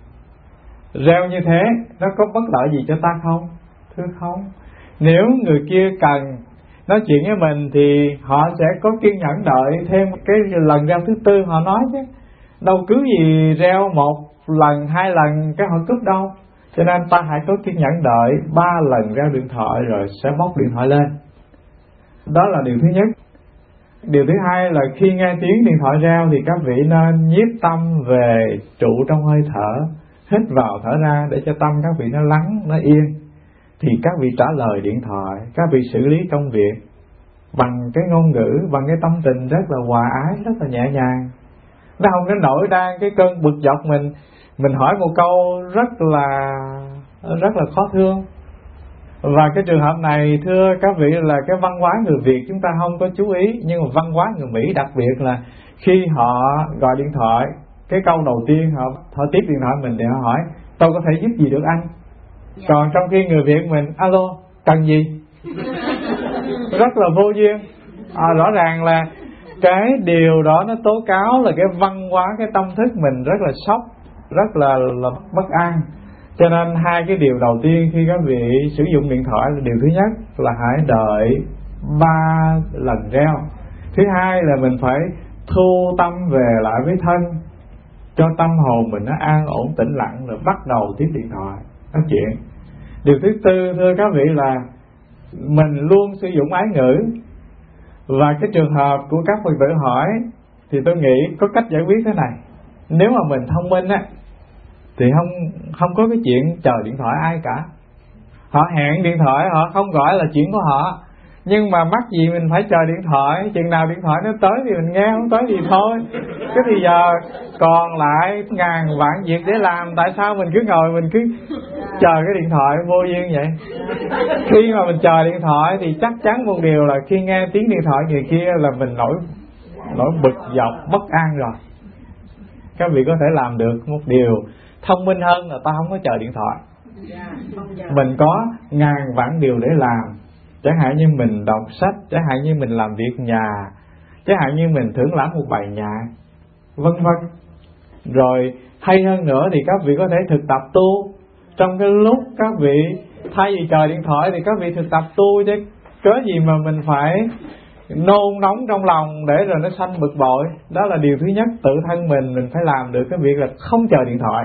Reo như thế nó có bất lợi gì cho ta không? Thưa không. Nếu người kia cần nói chuyện với mình thì họ sẽ có kiên nhẫn đợi thêm cái lần reo thứ 4 họ nói chứ. Đâu cứ gì reo 1 lần 2 lần cái họ cúp đâu. Cho nên ta hãy có kiên nhẫn đợi 3 lần reo điện thoại rồi sẽ bóc điện thoại lên. Đó là điều thứ nhất. Điều thứ hai là khi nghe tiếng điện thoại reo thì các vị nên nhiếp tâm về trụ trong hơi thở, hít vào thở ra để cho tâm các vị nó lắng, nó yên. Thì các vị trả lời điện thoại, các vị xử lý công việc bằng cái ngôn ngữ, bằng cái tâm tình rất là hòa ái, rất là nhẹ nhàng. Nó không có nổi ra cái cơn bực dọc mình hỏi một câu rất là khó thương. Và cái trường hợp này thưa các vị là cái văn hóa người Việt chúng ta không có chú ý, nhưng mà văn hóa người Mỹ đặc biệt là khi họ gọi điện thoại, cái câu đầu tiên họ tiếp điện thoại mình để họ hỏi tôi có thể giúp gì được anh. Còn trong khi người Việt mình alo cần gì rất là vô duyên. Rõ ràng là cái điều đó nó tố cáo là cái văn hóa, cái tâm thức mình rất là sốc, rất là bất an. Cho nên 2 cái điều đầu tiên khi các vị sử dụng điện thoại là điều thứ nhất là hãy đợi 3 lần reo. Thứ hai là mình phải thu tâm về lại với thân, cho tâm hồn mình nó an ổn tĩnh lặng rồi bắt đầu tiếp điện thoại nói chuyện. Điều thứ tư thưa các vị là mình luôn sử dụng ái ngữ. Và cái trường hợp của các Phật tử hỏi thì tôi nghĩ có cách giải quyết thế này. Nếu mà mình thông minh á thì không có cái chuyện chờ điện thoại ai cả. Họ hẹn điện thoại, họ không gọi là chuyện của họ. Nhưng mà mắc gì mình phải chờ điện thoại. Chừng nào điện thoại nó tới thì mình nghe, không tới thì thôi. Cái thì giờ còn lại ngàn vạn việc để làm. Tại sao mình cứ ngồi mình cứ chờ cái điện thoại vô duyên vậy? Khi mà mình chờ điện thoại thì chắc chắn một điều là khi nghe tiếng điện thoại người kia là mình nổi bực dọc, bất an rồi. Các vị có thể làm được một điều thông minh hơn là ta không có chờ điện thoại. Mình có ngàn vạn điều để làm. Chẳng hạn như mình đọc sách, chẳng hạn như mình làm việc nhà, chẳng hạn như mình thưởng lãm một bài nhạc, vân vân. Rồi hay hơn nữa thì các vị có thể thực tập tu. Trong cái lúc các vị thay vì chờ điện thoại thì các vị thực tập tu chứ. Cớ gì mà mình phải nôn nóng trong lòng để rồi nó sanh bực bội. Đó là điều thứ nhất, tự thân mình phải làm được cái việc là không chờ điện thoại.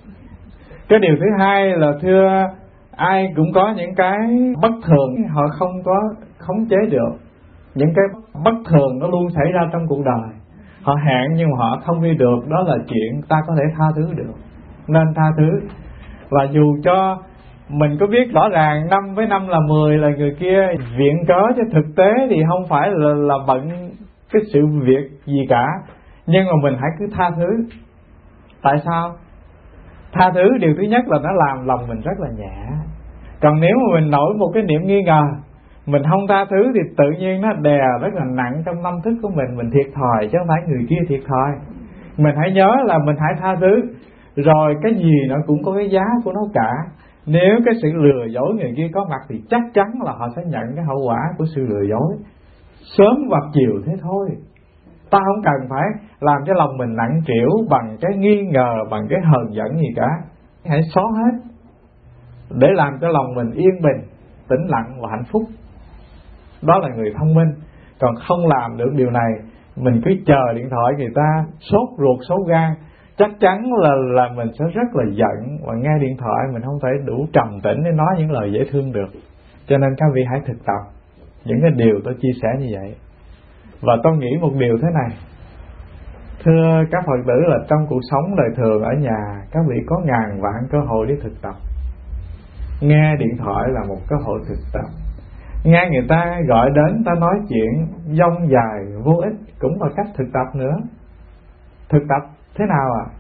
Cái điều thứ hai là thưa, ai cũng có những cái bất thường họ không có khống chế được. Những cái bất thường nó luôn xảy ra trong cuộc đời. Họ hẹn nhưng mà họ không đi được, đó là chuyện ta có thể tha thứ được, nên tha thứ. Và dù cho mình có biết rõ ràng 5 với 5 là 10 là người kia viện cớ, chứ thực tế thì không phải là bận cái sự việc gì cả. Nhưng mà mình hãy cứ tha thứ. Tại sao? Tha thứ điều thứ nhất là nó làm lòng mình rất là nhẹ. Còn nếu mà mình nổi một cái niệm nghi ngờ, mình không tha thứ thì tự nhiên nó đè rất là nặng trong tâm thức của mình thiệt thòi chứ không phải người kia thiệt thòi. Mình hãy nhớ là mình hãy tha thứ. Rồi cái gì nó cũng có cái giá của nó cả. Nếu cái sự lừa dối người kia có mặt thì chắc chắn là họ sẽ nhận cái hậu quả của sự lừa dối, sớm hoặc chiều thế thôi. Ta không cần phải làm cho lòng mình nặng trĩu bằng cái nghi ngờ, bằng cái hờn giận gì cả. Hãy xóa hết để làm cho lòng mình yên bình, tĩnh lặng và hạnh phúc. Đó là người thông minh. Còn không làm được điều này, mình cứ chờ điện thoại người ta, sốt ruột sốt gan, chắc chắn là mình sẽ rất là giận. Và nghe điện thoại mình không thể đủ trầm tĩnh để nói những lời dễ thương được. Cho nên các vị hãy thực tập những cái điều tôi chia sẻ như vậy. Và tôi nghĩ một điều thế này, thưa các Phật tử, là trong cuộc sống đời thường ở nhà, các vị có ngàn vạn cơ hội để thực tập. Nghe điện thoại là một cơ hội thực tập. Nghe người ta gọi đến, ta nói chuyện dông dài vô ích cũng là cách thực tập nữa. Thực tập thế nào ạ?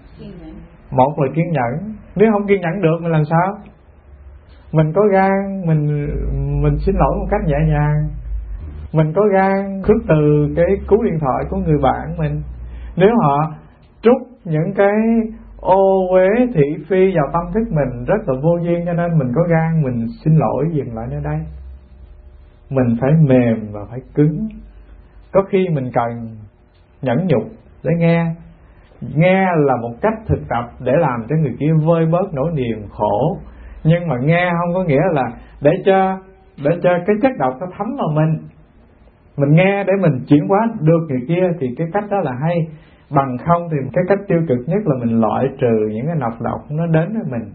Một là kiên nhẫn. Nếu không kiên nhẫn được mình làm sao? Mình có gan mình xin lỗi một cách nhẹ nhàng. Mình có gan khước từ cái cú điện thoại của người bạn mình. Nếu họ trút những cái ô uế thị phi vào tâm thức mình rất là vô duyên, cho nên mình có gan mình xin lỗi, dừng lại nơi đây. Mình phải mềm và phải cứng. Có khi mình cần nhẫn nhục để nghe. Nghe là một cách thực tập để làm cho người kia vơi bớt nỗi niềm khổ. Nhưng mà nghe không có nghĩa là để cho cái chất độc nó thấm vào mình. Mình nghe để mình chuyển hóa được người kia thì cái cách đó là hay. Bằng không thì cái cách tiêu cực nhất là mình loại trừ những cái nọc độc nó đến với mình.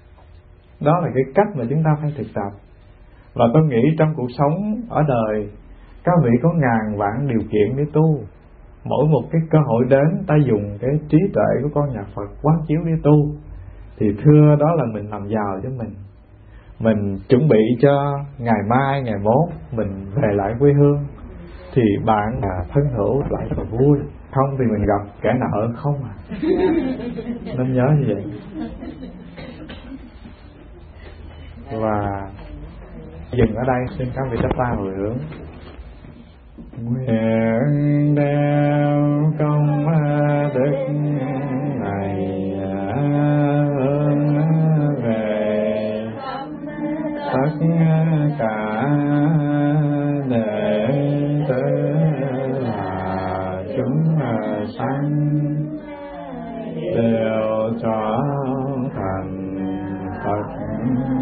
Đó là cái cách mà chúng ta phải thực tập. Và tôi nghĩ trong cuộc sống ở đời, các vị có ngàn vạn điều kiện để tu. Mỗi một cái cơ hội đến, ta dùng cái trí tuệ của con nhà Phật quán chiếu để tu. Thì thưa đó là mình làm giàu cho mình. Mình chuẩn bị cho ngày mai, ngày mốt mình về lại quê hương, thì bạn là thân hữu lại rất là vui. Không thì mình gặp kẻ nợ không à. Nên nhớ như vậy. Và dừng ở đây, xin các vị chắp tay hồi hướng. Nguyện đeo công đức này hướng về tất cả đệ tử là chúng sanh, đều cho thành Phật